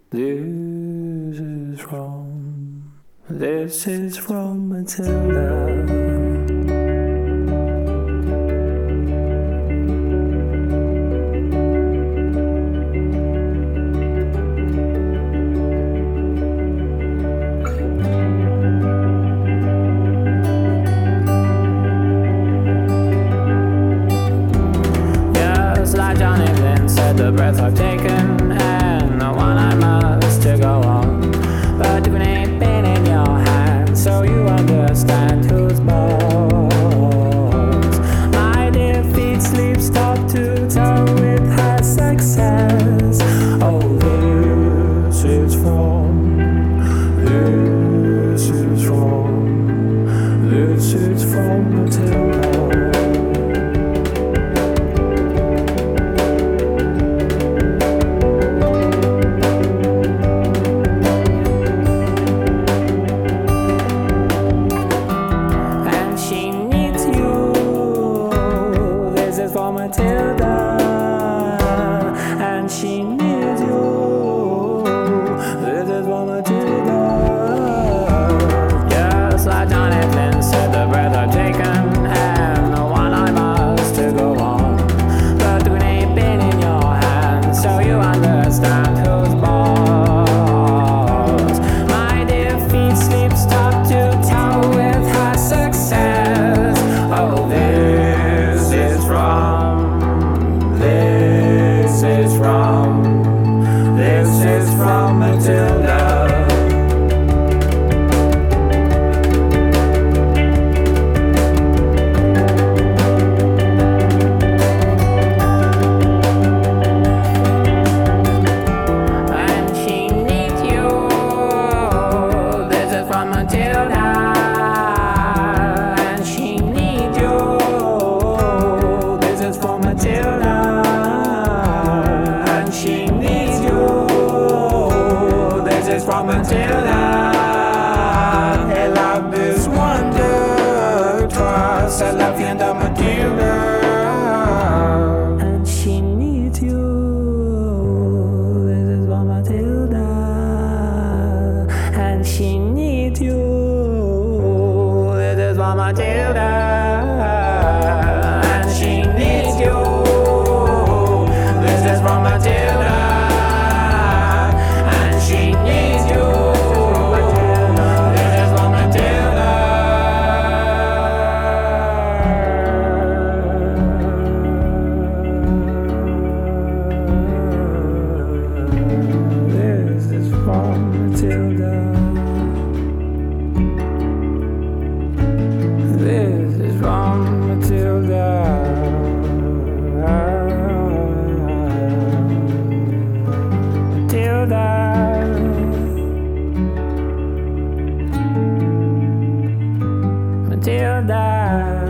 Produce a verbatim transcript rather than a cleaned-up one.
This is from, this is from Matilda. The breath I've taken and the one I must to go on, but you ain't been in your hand, so you understand who's boss. My defeat sleeps top to toe with her success. Oh, this is from, this is from, this is from Matilda. For Matilda, and she needs you. This is for Matilda. Just like Johnny Flynn said, the breath I've taken and the one I must to go on, but it ain't been in your hands, so you understand who's boss. My defeat sleeps top to toe with her success. Oh, this is from, this is from, this is from Matilda. And she needs you. This is from Matilda. And she needs you. This is from Matilda. And she needs you. This is from Matilda. Her love is wonder, trust, I love you and Matilda. And she needs you. This is from Matilda. And she needs you. This is from Matilda. And she needs you. This is from Matilda. And she needs you. This is from Matilda. This is from Matilda. This is from Matilda. Matilda. Matilda.